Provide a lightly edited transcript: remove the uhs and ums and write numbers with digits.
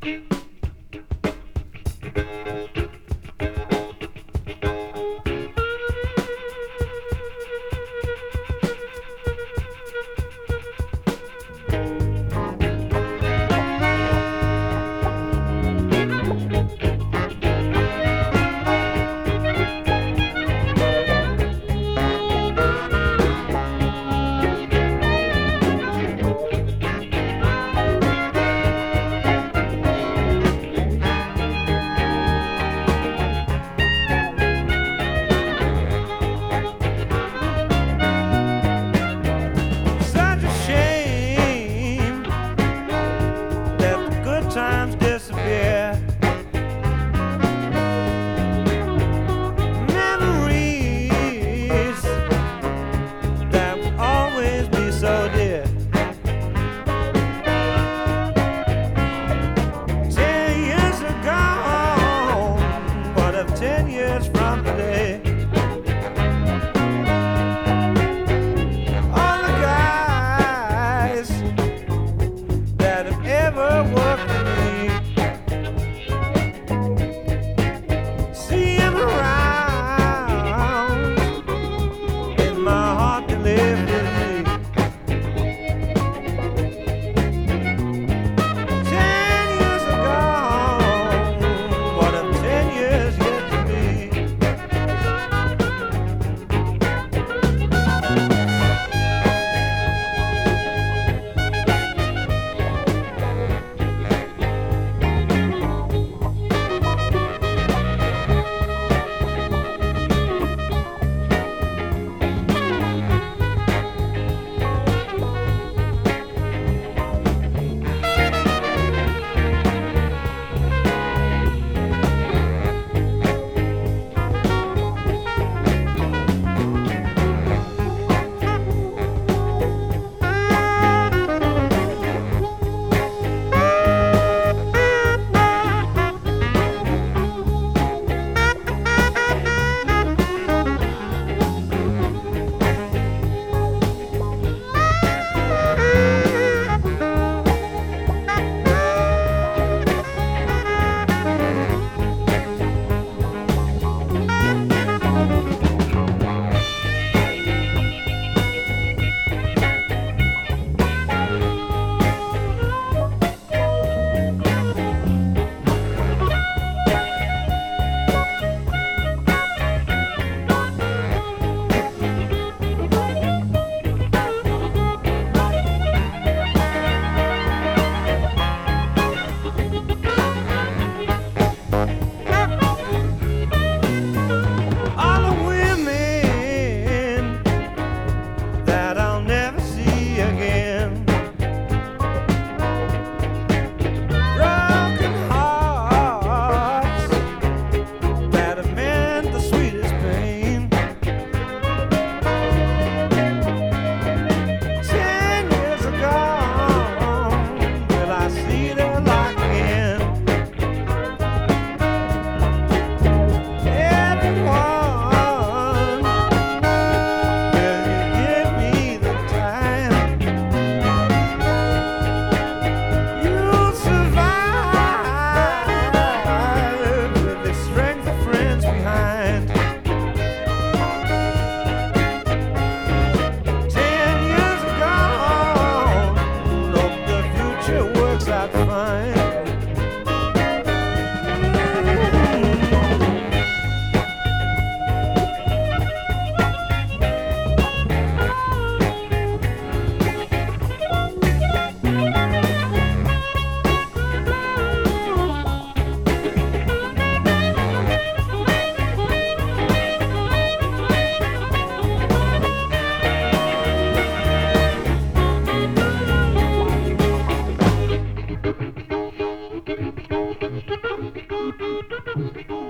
Times disappear. Memories that will always be so dear. 10 years ago, what if 10 years from today? All the guys that have ever worked with me, see him around in my heart to live with me. 10 years ago, what if 10 years yet to be? Thank you.